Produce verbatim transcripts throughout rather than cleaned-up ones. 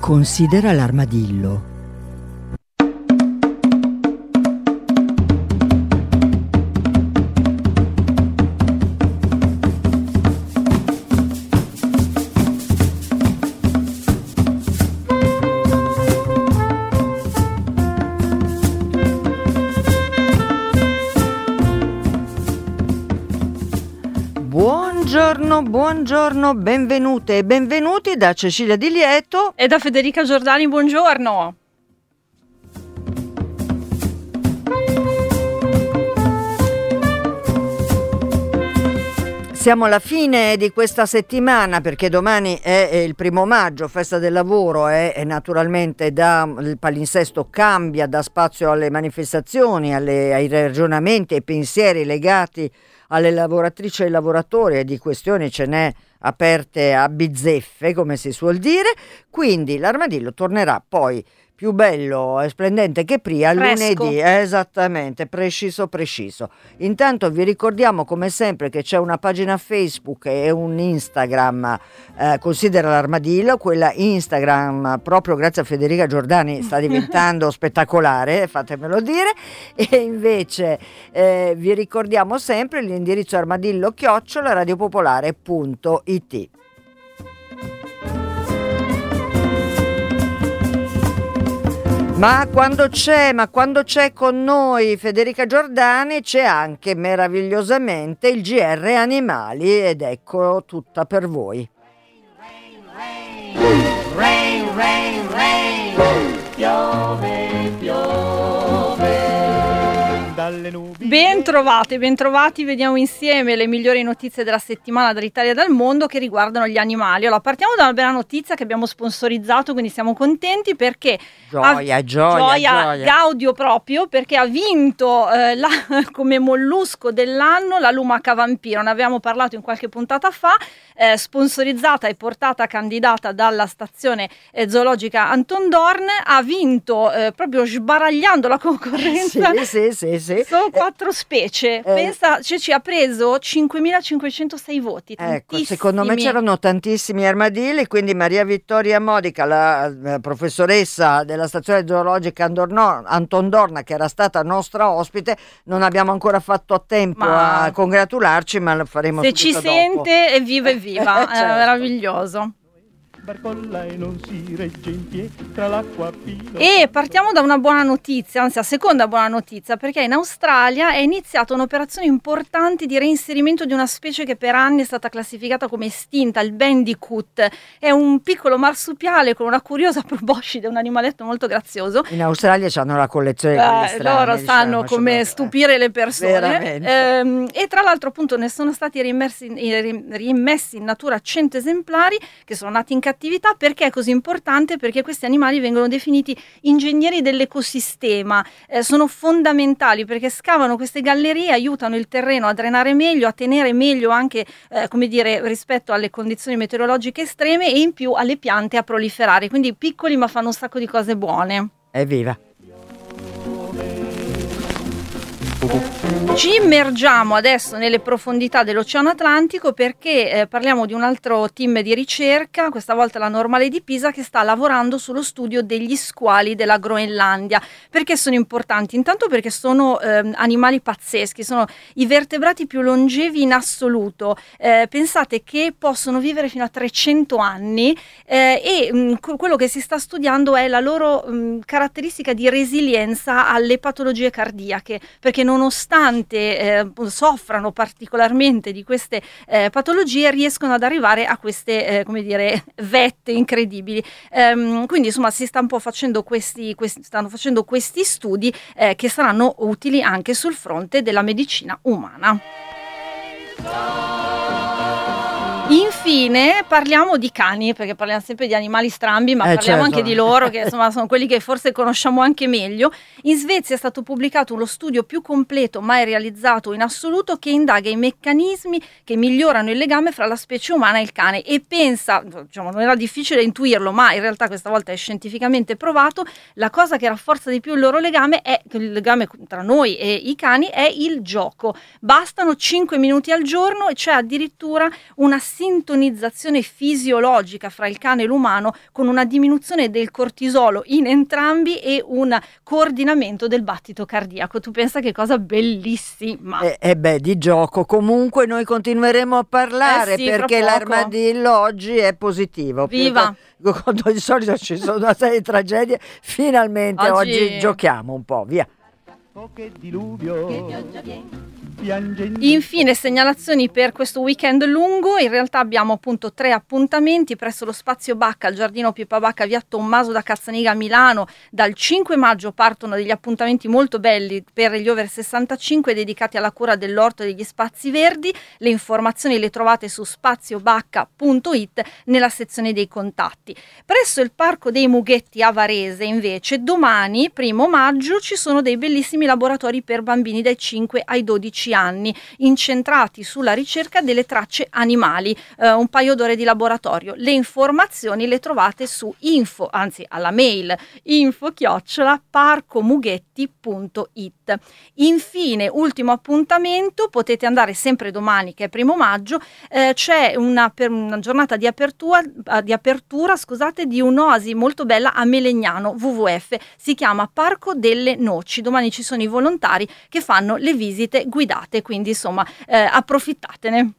Considera l'armadillo. Buongiorno, buongiorno, benvenute e benvenuti da Cecilia Di Lieto e da Federica Giordani, buongiorno. Siamo alla fine di questa settimana perché domani è il primo maggio, festa del lavoro, e, e naturalmente da, il palinsesto cambia, dà spazio alle manifestazioni, alle, ai ragionamenti, ai pensieri legati alle lavoratrici e ai lavoratori, e di questioni ce n'è aperte a bizzeffe, come si suol dire. Quindi l'armadillo tornerà poi più bello e splendente che prima Fresco. lunedì, esattamente, preciso preciso. Intanto vi ricordiamo come sempre che c'è una pagina Facebook e un Instagram, eh, Considera l'armadillo. Quella Instagram, proprio grazie a Federica Giordani, sta diventando spettacolare, fatemelo dire. E invece eh, vi ricordiamo sempre l'indirizzo armadillo chiocciola radiopopolare punto it. Ma quando c'è, ma quando c'è con noi Federica Giordani, c'è anche meravigliosamente il G R Animali, ed ecco tutta per voi. Rain, rain, rain, rain, rain. Piove, piove dalle nubi. Ben trovate, ben trovati, vediamo insieme le migliori notizie della settimana dall'Italia e dal mondo che riguardano gli animali. Allora, partiamo da una bella notizia che abbiamo sponsorizzato, quindi siamo contenti perché Gioia, ha, gioia, gioia. Gaudio proprio, perché ha vinto eh, la, come mollusco dell'anno la lumaca vampiro. Ne avevamo parlato in qualche puntata fa, eh, sponsorizzata e portata candidata dalla stazione eh, zoologica Anton Dorn. Ha vinto eh, proprio sbaragliando la concorrenza. Sì, sì, sì, sì. Sono quattro specie. Eh, Pensa, cioè, ci ha preso cinquemilacinquecentosei voti. Ecco, tantissimi. secondo me c'erano tantissimi armadilli, quindi Maria Vittoria Modica, la, la professoressa della stazione zoologica Andorno, Anton Dorna, che era stata nostra ospite, non abbiamo ancora fatto a tempo Ma a congratularci, ma lo faremo se subito ci dopo. sente, evviva evviva, Eh, certo. è meraviglioso. Barcolla e non si regge in piedi tra l'acqua filo. E partiamo da una buona notizia, anzi la seconda buona notizia, perché in Australia è iniziata un'operazione importante di reinserimento di una specie che per anni è stata classificata come estinta, il bandicoot. È un piccolo marsupiale con una curiosa proboscide, un animaletto molto grazioso. In Australia hanno la collezione di quelli Eh, strani, loro sanno diciamo, come insomma, stupire le persone. veramente. Ehm, e tra l'altro appunto ne sono stati rimessi, rimmessi in natura cento esemplari che sono nati in cattività. Perché è così importante? Perché questi animali vengono definiti ingegneri dell'ecosistema, eh, sono fondamentali perché scavano queste gallerie, aiutano il terreno a drenare meglio, a tenere meglio anche eh, come dire, rispetto alle condizioni meteorologiche estreme, e in più alle piante a proliferare, quindi piccoli ma fanno un sacco di cose buone. Evviva! Ci immergiamo adesso nelle profondità dell'Oceano Atlantico perché eh, parliamo di un altro team di ricerca, questa volta la Normale di Pisa, che sta lavorando sullo studio degli squali della Groenlandia. Perché sono importanti? Intanto perché sono eh, animali pazzeschi, sono i vertebrati più longevi in assoluto. Eh, pensate che possono vivere fino a trecento anni eh, e mh, quello che si sta studiando è la loro mh, caratteristica di resilienza alle patologie cardiache, perché nonostante eh, soffrano particolarmente di queste eh, patologie, riescono ad arrivare a queste eh, come dire vette incredibili. Ehm, quindi insomma si sta un po' facendo questi, questi stanno facendo questi studi eh, che saranno utili anche sul fronte della medicina umana. Infine parliamo di cani, perché parliamo sempre di animali strambi, ma eh, parliamo certo. anche di loro, che insomma sono quelli che forse conosciamo anche meglio. In Svezia è stato pubblicato lo studio più completo mai realizzato in assoluto, che indaga i meccanismi che migliorano il legame fra la specie umana e il cane, e pensa, diciamo, non era difficile intuirlo, ma in realtà questa volta è scientificamente provato, la cosa che rafforza di più il loro legame è il legame tra noi e i cani è il gioco. Bastano cinque minuti al giorno e c'è addirittura una sintonizzazione fisiologica fra il cane e l'umano, con una diminuzione del cortisolo in entrambi e un coordinamento del battito cardiaco. Tu pensa che cosa bellissima. E eh, eh beh, di gioco comunque noi continueremo a parlare, Eh sì, perché fra poco. l'armadillo oggi è positivo. Viva! Perché quando di solito ci sono una serie di tragedie, finalmente oggi, Oggi- giochiamo un po', via. Oh, che diluvio, piangendo. Infine, segnalazioni per questo weekend lungo. In realtà abbiamo appunto tre appuntamenti presso lo Spazio Bacca al Giardino Pippa Bacca, via Tommaso da Cazzaniga a Milano. Dal cinque maggio partono degli appuntamenti molto belli per gli over sessantacinque dedicati alla cura dell'orto e degli spazi verdi. Le informazioni le trovate su spazio bacca punto it nella sezione dei contatti. Presso il Parco dei Mughetti a Varese, invece, domani, primo maggio, ci sono dei bellissimi laboratori per bambini dai cinque ai dodici anni, incentrati sulla ricerca delle tracce animali, eh, un paio d'ore di laboratorio. Le informazioni le trovate su info, anzi alla mail info chiocciola parcomughetti punto it. Infine, ultimo appuntamento, potete andare sempre domani, che è primo maggio, eh, c'è una, per una giornata di apertura, eh, di apertura scusate, di un'oasi molto bella a Melegnano, W W F, si chiama Parco delle Noci. Domani ci sono i volontari che fanno le visite guidate, quindi insomma eh, approfittatene.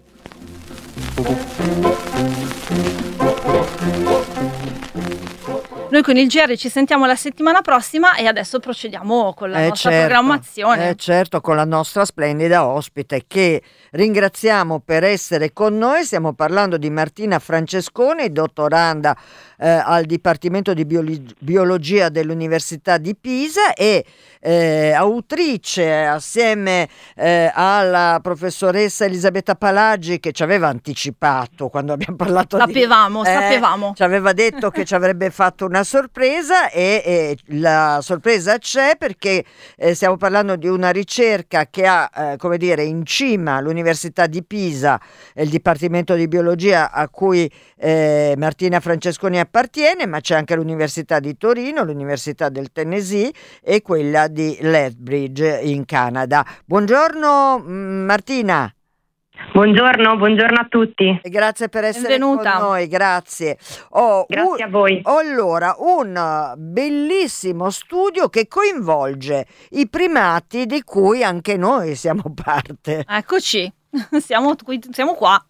Noi con il G R ci sentiamo la settimana prossima e adesso procediamo con la Eh, nostra certo, programmazione. eh, certo, con la nostra splendida ospite, che ringraziamo per essere con noi. Stiamo parlando di Martina Francesconi, dottoranda eh, al Dipartimento di Bioli- Biologia dell'Università di Pisa e eh, autrice assieme eh, alla professoressa Elisabetta Palaggi, che ci aveva anticipato quando abbiamo parlato Sapevamo, di... eh, sapevamo. Ci aveva detto che ci avrebbe fatto una sorpresa e, e la sorpresa c'è, perché eh, stiamo parlando di una ricerca che ha, eh, come dire, in cima l'Università di Pisa e il Dipartimento di Biologia a cui eh, Martina Francesconi appartiene, ma c'è anche l'Università di Torino, l'Università del Tennessee e quella di Lethbridge in Canada. Buongiorno mh, Martina. Buongiorno, buongiorno a tutti. E grazie per essere Benvenuta. con noi, grazie. Oh, Grazie un- a voi. Allora, un bellissimo studio che coinvolge i primati di cui anche noi siamo parte. Eccoci, siamo qui, siamo qua.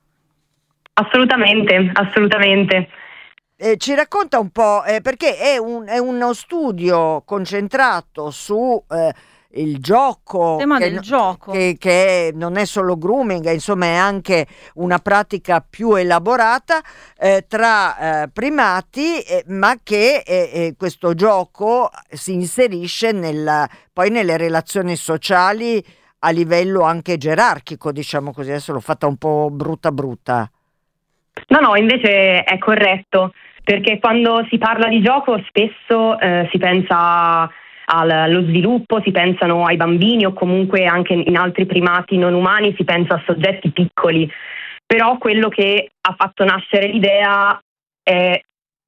Assolutamente, assolutamente. Eh, ci racconta un po', eh, perché è, un- è uno studio concentrato su eh, il gioco, Il tema che, del gioco. che, che non è solo grooming, insomma è anche una pratica più elaborata eh, tra eh, primati, eh, ma che eh, eh, questo gioco si inserisce nel, poi nelle relazioni sociali a livello anche gerarchico, diciamo così. Adesso l'ho fatta un po' brutta brutta. No, no, invece è corretto, perché quando si parla di gioco spesso eh, si pensa al- allo sviluppo, si pensano ai bambini o comunque anche in altri primati non umani si pensa a soggetti piccoli, però quello che ha fatto nascere l'idea è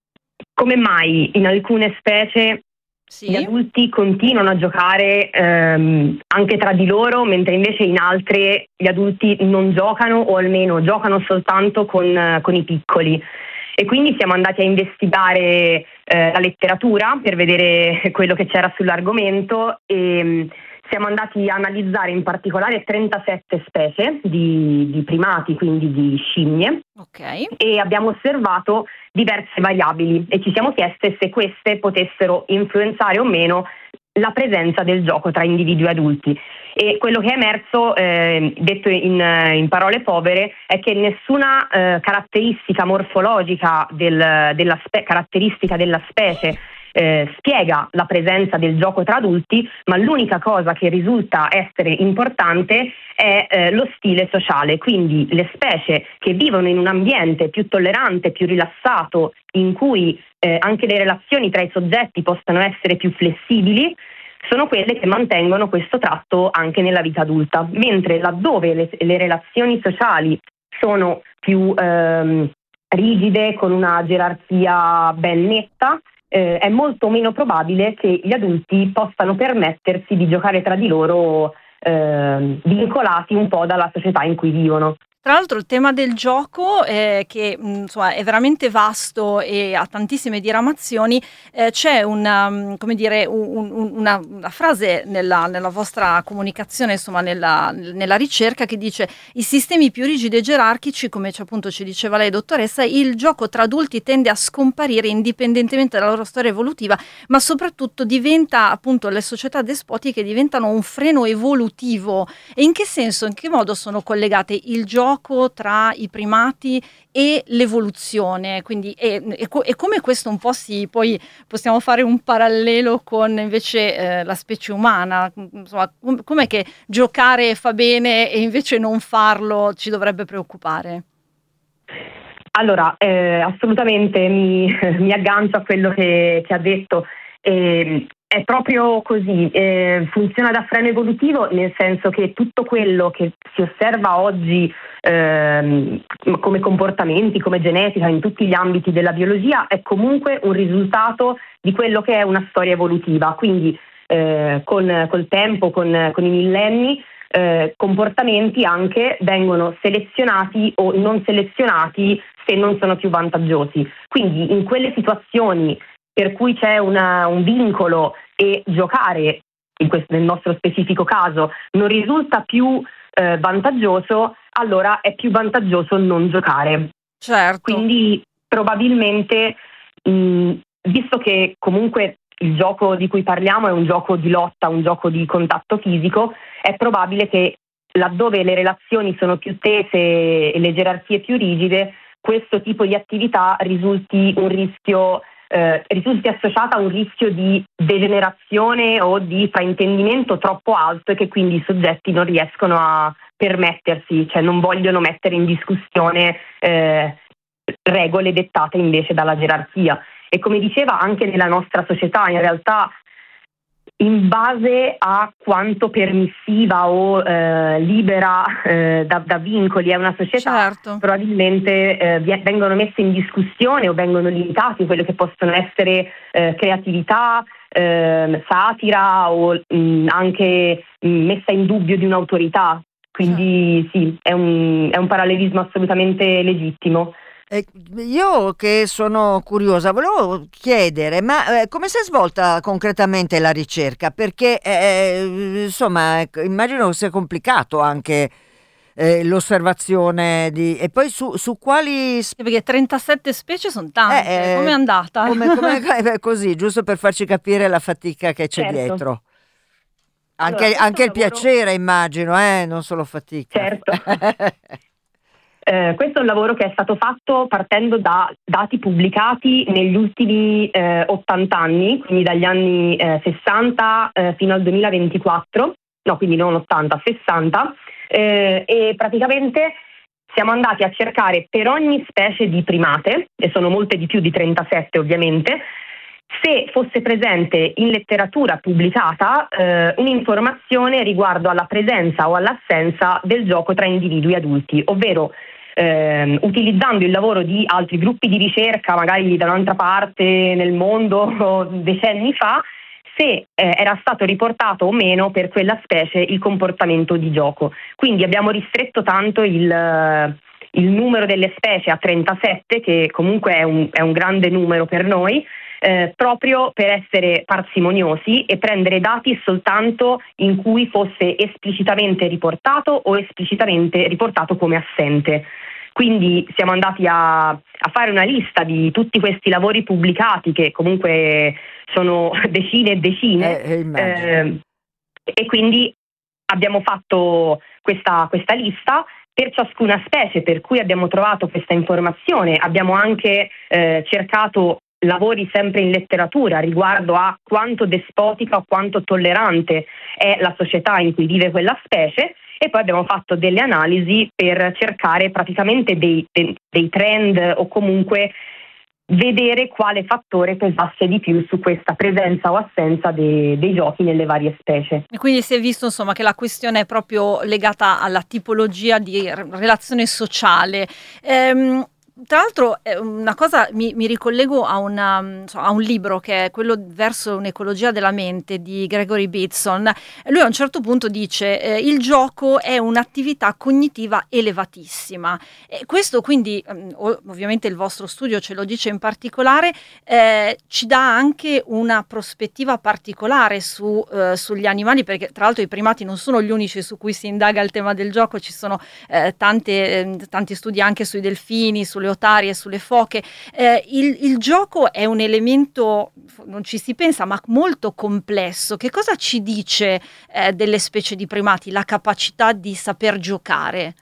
come mai in alcune specie Sì. gli adulti continuano a giocare ehm, anche tra di loro, mentre invece in altre gli adulti non giocano o almeno giocano soltanto con, eh, con i piccoli. E quindi siamo andati a investigare eh, la letteratura per vedere quello che c'era sull'argomento e mh, siamo andati a analizzare in particolare trentasette specie di, di primati, quindi di scimmie, Ok. e abbiamo osservato diverse variabili e ci siamo chieste se queste potessero influenzare o meno la presenza del gioco tra individui adulti. E quello che è emerso, eh, detto in, in parole povere, è che nessuna eh, caratteristica morfologica del, della spe- caratteristica della specie eh, spiega la presenza del gioco tra adulti, ma l'unica cosa che risulta essere importante è eh, lo stile sociale, quindi le specie che vivono in un ambiente più tollerante, più rilassato, in cui eh, anche le relazioni tra i soggetti possano essere più flessibili, sono quelle che mantengono questo tratto anche nella vita adulta, mentre laddove le, le relazioni sociali sono più ehm, rigide, con una gerarchia ben netta, eh, è molto meno probabile che gli adulti possano permettersi di giocare tra di loro ehm, vincolati un po' dalla società in cui vivono. Tra l'altro il tema del gioco, eh, che mh, insomma, è veramente vasto e ha tantissime diramazioni, eh, c'è una, come dire, un, un, una, una frase nella, nella vostra comunicazione, insomma nella, nella ricerca, che dice: i sistemi più rigidi e gerarchici, come ci, appunto ci diceva lei dottoressa, il gioco tra adulti tende a scomparire indipendentemente dalla loro storia evolutiva, ma soprattutto diventa, appunto, le società despotiche diventano un freno evolutivo. E in che senso, in che modo sono collegate il gioco tra i primati e l'evoluzione? Quindi e, e, e come questo un po' si, poi possiamo fare un parallelo con invece eh, la specie umana, insomma, com- com'è che giocare fa bene e invece non farlo ci dovrebbe preoccupare? Allora, eh, assolutamente mi, mi aggancio a quello che, che ha detto. Eh, È proprio così, eh, funziona da freno evolutivo, nel senso che tutto quello che si osserva oggi ehm, come comportamenti, come genetica, in tutti gli ambiti della biologia, è comunque un risultato di quello che è una storia evolutiva. Quindi eh, con col tempo, con, con i millenni, eh, comportamenti anche vengono selezionati o non selezionati se non sono più vantaggiosi. Quindi in quelle situazioni per cui c'è una, un vincolo e giocare, in questo, nel nostro specifico caso, non risulta più eh, vantaggioso, allora è più vantaggioso non giocare. Certo. Quindi probabilmente, mh, visto che comunque il gioco di cui parliamo è un gioco di lotta, un gioco di contatto fisico, è probabile che laddove le relazioni sono più tese e le gerarchie più rigide, questo tipo di attività risulti un rischio Eh, risulti associata a un rischio di degenerazione o di fraintendimento troppo alto, e che quindi i soggetti non riescono a permettersi, cioè non vogliono mettere in discussione eh, regole dettate invece dalla gerarchia. E come diceva, anche nella nostra società, in realtà, in base a quanto permissiva o eh, libera eh, da, da vincoli è una società, certo, probabilmente eh, vengono messe in discussione o vengono limitati quello che possono essere eh, creatività, eh, satira o mh, anche mh, messa in dubbio di un'autorità. Quindi sì, è un, è un parallelismo assolutamente legittimo. Eh, io che sono curiosa, volevo chiedere, ma eh, come si è svolta concretamente la ricerca? Perché eh, insomma, ecco, immagino sia complicato anche eh, l'osservazione di... E poi su, su quali... Sì, perché trentasette specie sono tante, Eh, eh, come è andata? Come, come, eh, così, giusto per farci capire la fatica che c'è Certo. dietro. Anche, Allora, questo anche il lavoro- piacere, immagino, eh? Non solo fatica. Certo. Eh, questo è un lavoro che è stato fatto partendo da dati pubblicati negli ultimi eh, ottanta anni, quindi dagli anni eh, sessanta eh, fino al duemilaventiquattro, no, quindi non ottanta, sessanta, eh, e praticamente siamo andati a cercare per ogni specie di primate, e sono molte di più di trentasette ovviamente, se fosse presente in letteratura pubblicata eh, un'informazione riguardo alla presenza o all'assenza del gioco tra individui adulti, ovvero eh, utilizzando il lavoro di altri gruppi di ricerca, magari da un'altra parte nel mondo decenni fa, se eh, era stato riportato o meno per quella specie il comportamento di gioco. Quindi abbiamo ristretto tanto il, il numero delle specie a trentasette, che comunque è un, è un grande numero per noi, Eh, proprio per essere parsimoniosi e prendere dati soltanto in cui fosse esplicitamente riportato o esplicitamente riportato come assente. Quindi siamo andati a, a fare una lista di tutti questi lavori pubblicati, che comunque sono decine e decine, Eh, eh, immagino. eh, e quindi abbiamo fatto questa, questa lista per ciascuna specie per cui abbiamo trovato questa informazione. Abbiamo anche eh, cercato lavori sempre in letteratura riguardo a quanto despotica o quanto tollerante è la società in cui vive quella specie, e poi abbiamo fatto delle analisi per cercare praticamente dei, dei, dei trend, o comunque vedere quale fattore pesasse di più su questa presenza o assenza de, dei giochi nelle varie specie. E quindi si è visto, insomma, che la questione è proprio legata alla tipologia di re- relazione sociale. Ehm, Tra l'altro eh, una cosa mi, mi ricollego a, una, insomma, a un libro che è quello Verso un'ecologia della mente di Gregory Bateson. Lui a un certo punto dice eh, il gioco è un'attività cognitiva elevatissima, e questo quindi ov- ovviamente il vostro studio ce lo dice in particolare, eh, ci dà anche una prospettiva particolare su, eh, sugli animali, perché tra l'altro i primati non sono gli unici su cui si indaga il tema del gioco, ci sono eh, tante, eh, tanti studi anche sui delfini, sulle otarie, sulle foche. Eh, il, il gioco è un elemento, non ci si pensa, ma molto complesso. Che cosa ci dice eh, delle specie di primati la capacità di saper giocare?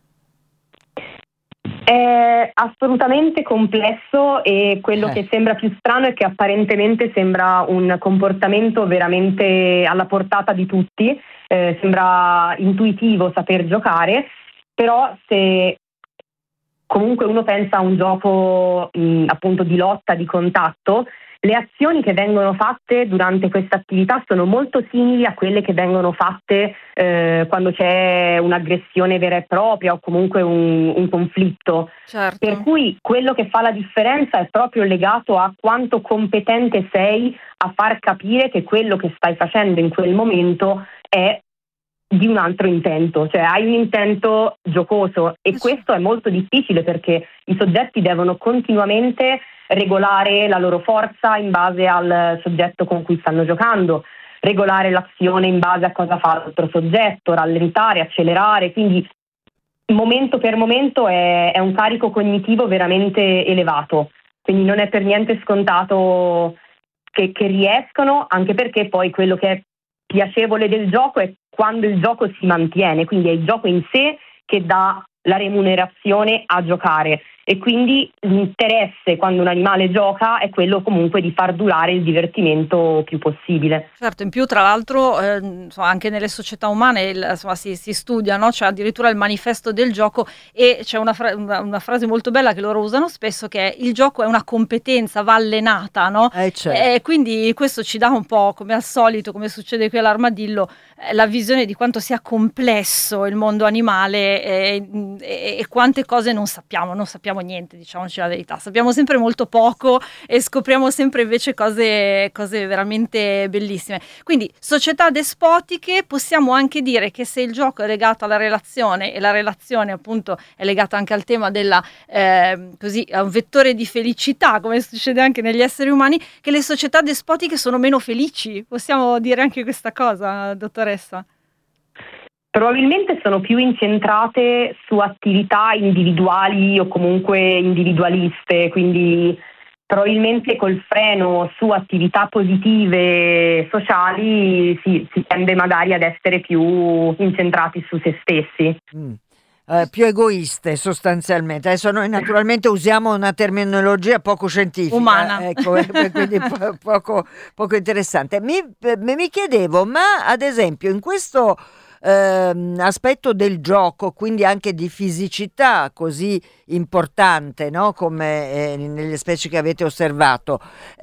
È assolutamente complesso, e quello Eh. che sembra più strano è che apparentemente sembra un comportamento veramente alla portata di tutti, eh, sembra intuitivo saper giocare, però se comunque uno pensa a un gioco mh, appunto di lotta, di contatto, le azioni che vengono fatte durante questa attività sono molto simili a quelle che vengono fatte eh, quando c'è un'aggressione vera e propria o comunque un, un conflitto. Certo. Per cui quello che fa la differenza è proprio legato a quanto competente sei a far capire che quello che stai facendo in quel momento è di un altro intento, cioè hai un intento giocoso, e questo è molto difficile perché i soggetti devono continuamente regolare la loro forza in base al soggetto con cui stanno giocando, regolare l'azione in base a cosa fa l'altro soggetto, rallentare, accelerare, quindi momento per momento è, è un carico cognitivo veramente elevato, quindi non è per niente scontato che, che riescono, anche perché poi quello che è piacevole del gioco è quando il gioco si mantiene, quindi è il gioco in sé che dà la remunerazione a giocare, e quindi l'interesse quando un animale gioca è quello comunque di far durare il divertimento più possibile. Certo, in più tra l'altro eh, insomma, anche nelle società umane il, insomma, si, si studia, no? C'è addirittura il manifesto del gioco, e c'è una, fra- una, una frase molto bella che loro usano spesso, che è: il gioco è una competenza, va allenata, no? Eh, certo. E quindi questo ci dà un po', come al solito, come succede qui all'Armadillo, eh, la visione di quanto sia complesso il mondo animale e, e, e quante cose non sappiamo, non sappiamo niente, diciamoci la verità, sappiamo sempre molto poco e scopriamo sempre invece cose, cose veramente bellissime. Quindi società despotiche, possiamo anche dire che se il gioco è legato alla relazione, e la relazione appunto è legata anche al tema della eh, così, a un vettore di felicità, come succede anche negli esseri umani, che le società despotiche sono meno felici. Possiamo dire anche questa cosa, dottoressa? Probabilmente sono più incentrate su attività individuali o comunque individualiste, quindi probabilmente col freno su attività positive sociali si, si tende magari ad essere più incentrati su se stessi. Mm. Eh, più egoiste sostanzialmente. Adesso noi naturalmente usiamo una terminologia poco scientifica, umana, ecco, quindi po- poco, poco interessante. Mi, mi chiedevo, ma ad esempio in questo ehm, aspetto del gioco, quindi anche di fisicità così importante, no? Come eh, nelle specie che avete osservato,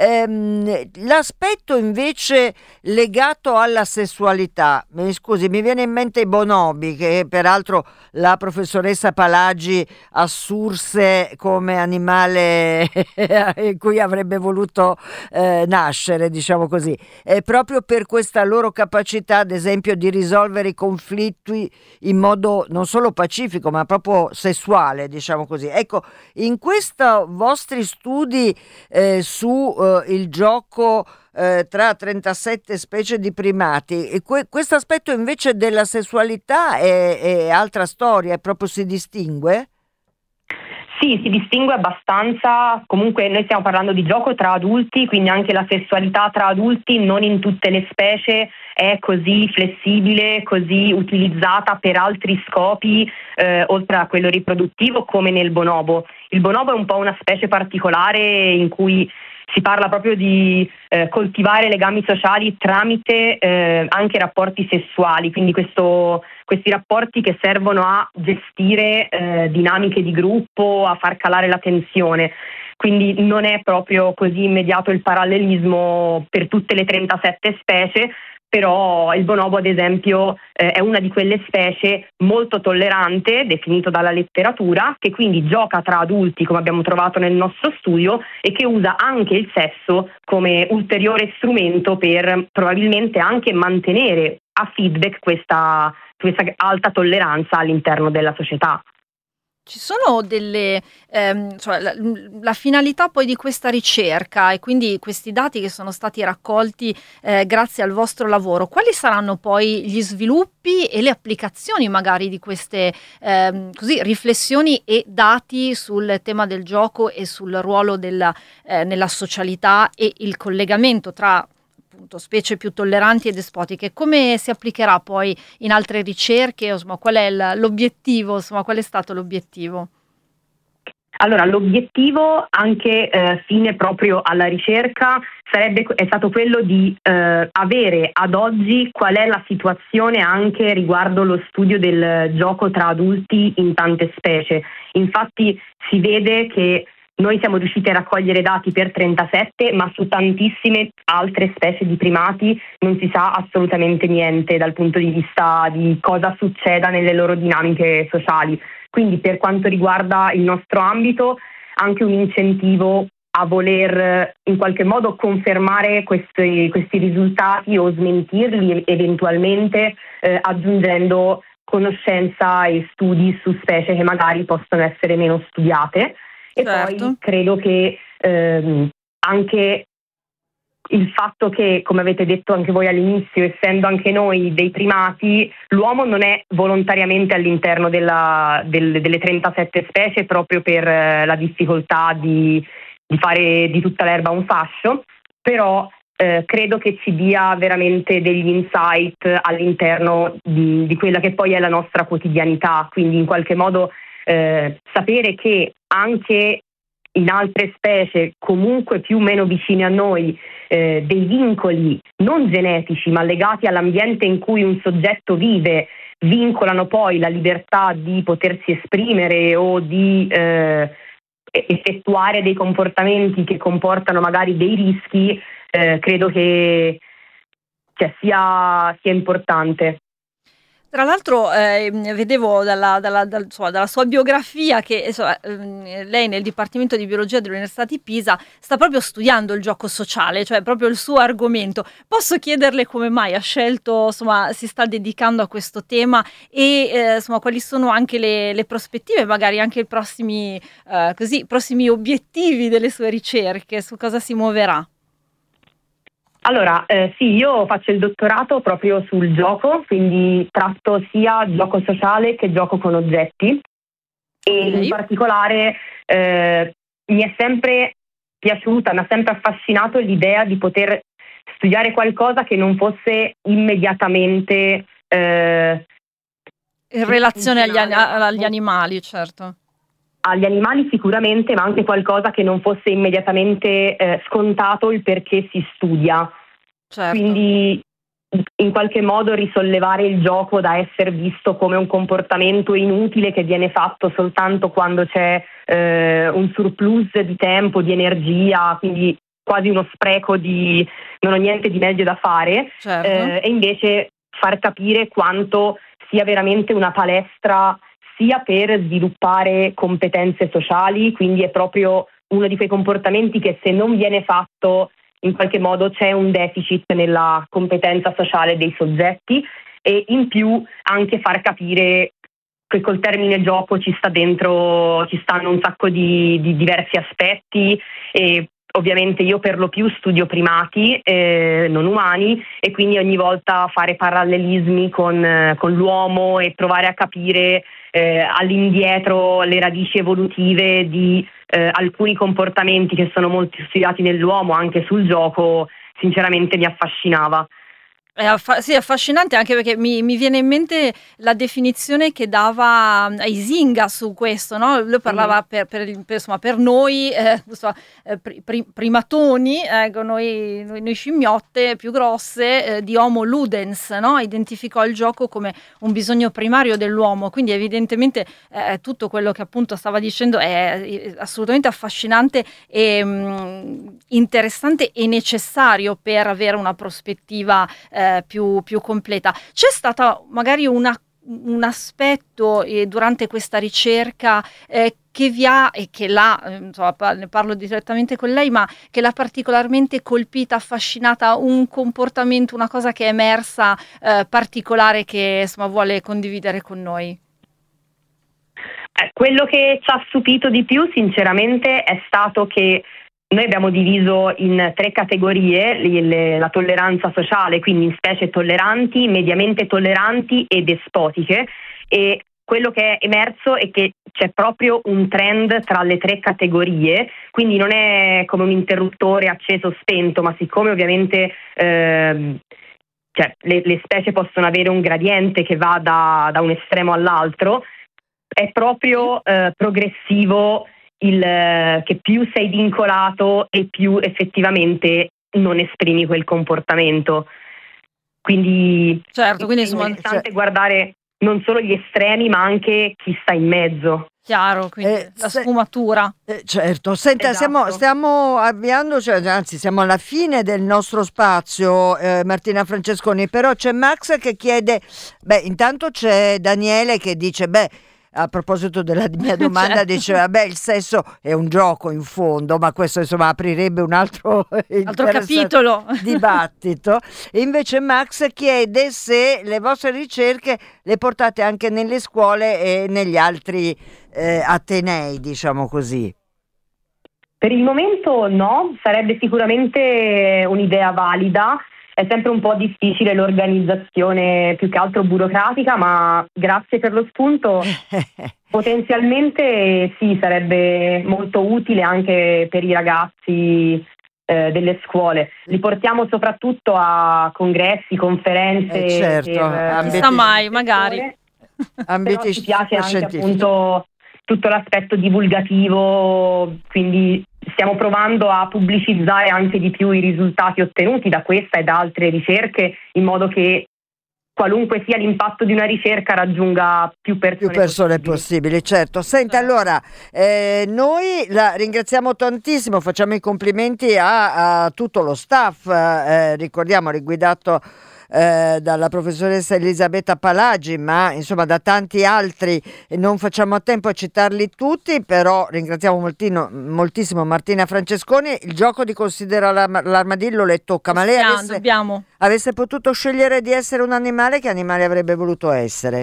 ehm, l'aspetto invece legato alla sessualità, mi scusi, mi viene in mente i bonobi, che peraltro la professoressa Palagi assurse come animale in cui avrebbe voluto eh, nascere, diciamo così, eh, proprio per questa loro capacità, ad esempio, di risolvere i conflitti in modo non solo pacifico ma proprio sessuale, diciamo così. Ecco, in questi vostri studi eh, su eh, il gioco eh, tra trentasette specie di primati, e que- questo aspetto invece della sessualità è, è altra storia, è proprio si distingue? Sì, si distingue abbastanza. Comunque noi stiamo parlando di gioco tra adulti, quindi anche la sessualità tra adulti non in tutte le specie è così flessibile, così utilizzata per altri scopi eh, oltre a quello riproduttivo, come nel bonobo. Il bonobo è un po' una specie particolare in cui si parla proprio di eh, coltivare legami sociali tramite eh, anche rapporti sessuali, quindi questo, questi rapporti che servono a gestire eh, dinamiche di gruppo, a far calare la tensione. Quindi non è proprio così immediato il parallelismo per tutte le trentasette specie, però il bonobo ad esempio eh, è una di quelle specie molto tollerante, definito dalla letteratura, che quindi gioca tra adulti come abbiamo trovato nel nostro studio e che usa anche il sesso come ulteriore strumento per probabilmente anche mantenere a feedback questa, questa alta tolleranza all'interno della società. Ci sono delle, ehm, cioè la, la finalità poi di questa ricerca e quindi questi dati che sono stati raccolti eh, grazie al vostro lavoro, quali saranno poi gli sviluppi e le applicazioni magari di queste ehm, così, riflessioni e dati sul tema del gioco e sul ruolo della, eh, nella socialità e il collegamento tra appunto specie più tolleranti e despotiche? Come si applicherà poi in altre ricerche? Insomma, qual è il, l'obiettivo? Insomma, qual è stato l'obiettivo? Allora, l'obiettivo anche eh, fine proprio alla ricerca sarebbe, è stato quello di eh, avere ad oggi qual è la situazione anche riguardo lo studio del gioco tra adulti in tante specie. Infatti si vede che noi siamo riusciti a raccogliere dati per trentasette, ma su tantissime altre specie di primati non si sa assolutamente niente dal punto di vista di cosa succeda nelle loro dinamiche sociali. Quindi per quanto riguarda il nostro ambito, anche un incentivo a voler in qualche modo confermare questi, questi risultati o smentirli eventualmente eh, aggiungendo conoscenza e studi su specie che magari possono essere meno studiate. E certo. Poi credo che ehm, anche il fatto che, come avete detto anche voi all'inizio, essendo anche noi dei primati, l'uomo non è volontariamente all'interno della, del, delle trentasette specie proprio per eh, la difficoltà di, di fare di tutta l'erba un fascio, però eh, credo che ci dia veramente degli insight all'interno di, di quella che poi è la nostra quotidianità, quindi in qualche modo eh, sapere che anche in altre specie comunque più o meno vicine a noi eh, dei vincoli non genetici ma legati all'ambiente in cui un soggetto vive vincolano poi la libertà di potersi esprimere o di eh, effettuare dei comportamenti che comportano magari dei rischi, eh, credo che cioè, sia, sia importante. Tra l'altro eh, vedevo dalla, dalla, dal, insomma, dalla sua biografia che insomma, eh, lei nel Dipartimento di Biologia dell'Università di Pisa sta proprio studiando il gioco sociale, cioè proprio il suo argomento. Posso chiederle come mai ha scelto, insomma, si sta dedicando a questo tema e eh, insomma, quali sono anche le, le prospettive, magari anche i prossimi, eh, così, prossimi obiettivi delle sue ricerche, su cosa si muoverà? Allora, eh, sì, io faccio il dottorato proprio sul gioco, quindi tratto sia gioco sociale che gioco con oggetti e okay. In particolare eh, mi è sempre piaciuta, mi ha sempre affascinato l'idea di poter studiare qualcosa che non fosse immediatamente eh, in relazione agli, agli animali, certo. Agli animali sicuramente, ma anche qualcosa che non fosse immediatamente eh, scontato il perché si studia. Certo. Quindi in qualche modo risollevare il gioco da essere visto come un comportamento inutile che viene fatto soltanto quando c'è eh, un surplus di tempo, di energia, quindi quasi uno spreco di non ho niente di meglio da fare, certo. eh, e invece far capire quanto sia veramente una palestra sia per sviluppare competenze sociali, quindi è proprio uno di quei comportamenti che se non viene fatto in qualche modo c'è un deficit nella competenza sociale dei soggetti e in più anche far capire che col termine gioco ci sta dentro, ci stanno un sacco di, di diversi aspetti e ovviamente io per lo più studio primati eh, non umani e quindi ogni volta fare parallelismi con, con l'uomo e provare a capire eh, all'indietro le radici evolutive di eh, alcuni comportamenti che sono molto studiati nell'uomo anche sul gioco, sinceramente mi affascinava. È affa- sì, affascinante anche perché mi, mi viene in mente la definizione che dava Huizinga su questo, no? Lui parlava mm. per, per, per, insomma, per noi eh, insomma, eh, pri, primatoni, ecco, noi, noi, noi scimmiotte più grosse, eh, di Homo ludens, no? Identificò il gioco come un bisogno primario dell'uomo, quindi evidentemente eh, tutto quello che appunto stava dicendo è assolutamente affascinante e mh, interessante e necessario per avere una prospettiva eh, eh, più, più completa. C'è stata magari una un aspetto eh, durante questa ricerca eh, che vi ha e che l'ha, eh, insomma, ne parlo direttamente con lei, ma che l'ha particolarmente colpita, affascinata, un comportamento, una cosa che è emersa eh, particolare che insomma vuole condividere con noi? Eh, quello che ci ha stupito di più sinceramente è stato che noi abbiamo diviso in tre categorie le, le, la tolleranza sociale, quindi in specie tolleranti, mediamente tolleranti e despotiche, e quello che è emerso è che c'è proprio un trend tra le tre categorie, quindi non è come un interruttore acceso o spento, ma siccome ovviamente eh, cioè, le, le specie possono avere un gradiente che va da, da un estremo all'altro, è proprio eh, progressivo il che più sei vincolato e più effettivamente non esprimi quel comportamento. Quindi, certo, quindi è insomma, interessante cioè, guardare non solo gli estremi ma anche chi sta in mezzo. Chiaro, quindi Eh, la se- sfumatura. Eh, certo, senta, Esatto. stiamo, stiamo avviando, cioè, anzi siamo alla fine del nostro spazio, eh, Martina Francesconi, però c'è Max che chiede, beh, intanto c'è Daniele che dice, beh, a proposito della mia domanda, Certo. dice, vabbè, il sesso è un gioco in fondo, ma questo insomma aprirebbe un altro, Altro interessante capitolo. dibattito. E invece Max chiede se le vostre ricerche le portate anche nelle scuole e negli altri eh, atenei, diciamo così. Per il momento no, sarebbe sicuramente un'idea valida. È sempre un po' difficile l'organizzazione, più che altro burocratica, ma grazie per lo spunto. Potenzialmente sì, sarebbe molto utile anche per i ragazzi eh, delle scuole. Li portiamo soprattutto a congressi, conferenze. Eh, certo, per, ambiti- Chissà mai, magari. Ambiti Però ci piace anche scientifici. appunto tutto l'aspetto divulgativo, quindi stiamo provando a pubblicizzare anche di più i risultati ottenuti da questa e da altre ricerche, in modo che qualunque sia l'impatto di una ricerca raggiunga più persone, più persone possibili. possibili, certo. Senta, Certo. allora, eh, noi la ringraziamo tantissimo, facciamo i complimenti a, a tutto lo staff, eh, ricordiamo, riguidato eh, dalla professoressa Elisabetta Palagi, ma insomma da tanti altri, e non facciamo a tempo a citarli tutti, però ringraziamo moltino, moltissimo Martina Francesconi. Il gioco di Considera l'Arma- l'armadillo le tocca, ma lei Possiamo, avesse, dobbiamo. avesse potuto scegliere di essere un animale, che animale avrebbe voluto essere?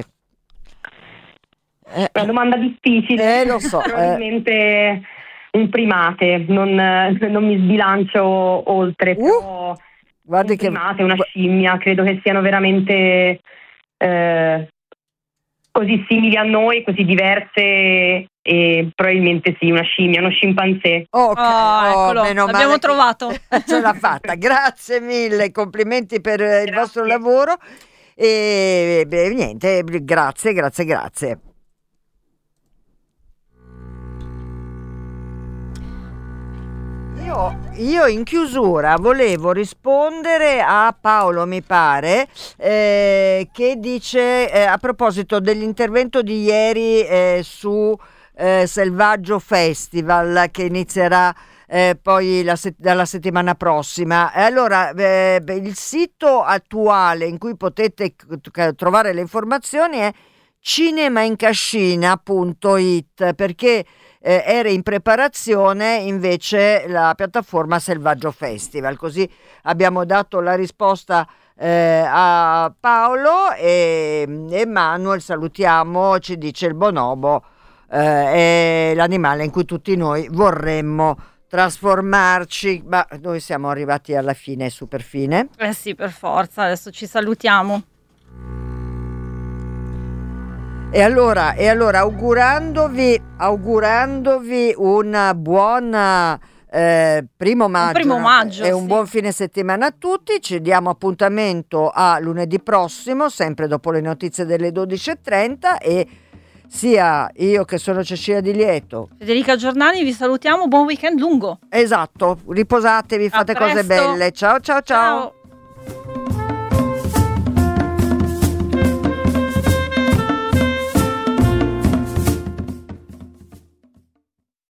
Eh, Una domanda difficile, Eh, lo so, eh. probabilmente un primate, non, non mi sbilancio oltre, Uh, però guardi un che primate, una scimmia, credo che siano veramente eh, così simili a noi, così diverse, e probabilmente sì, una scimmia, uno scimpanzé. Ok, Oh, eccolo, meno l'abbiamo male che trovato. ce l'ha fatta. Grazie mille, complimenti per eh, il Grazie. vostro lavoro e beh, niente, grazie, grazie, grazie. Io, io in chiusura volevo rispondere a Paolo, mi pare, eh, che dice eh, a proposito dell'intervento di ieri eh, su eh, Selvaggio Festival, che inizierà eh, poi la set- dalla settimana prossima. E allora eh, beh, il sito attuale in cui potete c- trovare le informazioni è cinemaincascina punto it, perché eh, era in preparazione invece la piattaforma Selvaggio Festival. Così abbiamo dato la risposta eh, a Paolo, e, e Manuel, salutiamo, ci dice il bonobo eh, è l'animale in cui tutti noi vorremmo trasformarci, ma noi siamo arrivati alla fine, super fine. Eh sì, per forza, adesso ci salutiamo. E allora, e allora augurandovi, augurandovi un buon eh, primo maggio, primo maggio, e un sì. buon fine settimana a tutti, ci diamo appuntamento a lunedì prossimo, sempre dopo le notizie delle dodici e trenta, e sia io che sono Cecilia Di Lieto, Federica Giordani, vi salutiamo, buon weekend lungo. esatto, riposatevi, fate A cose presto. belle, ciao ciao ciao. Ciao.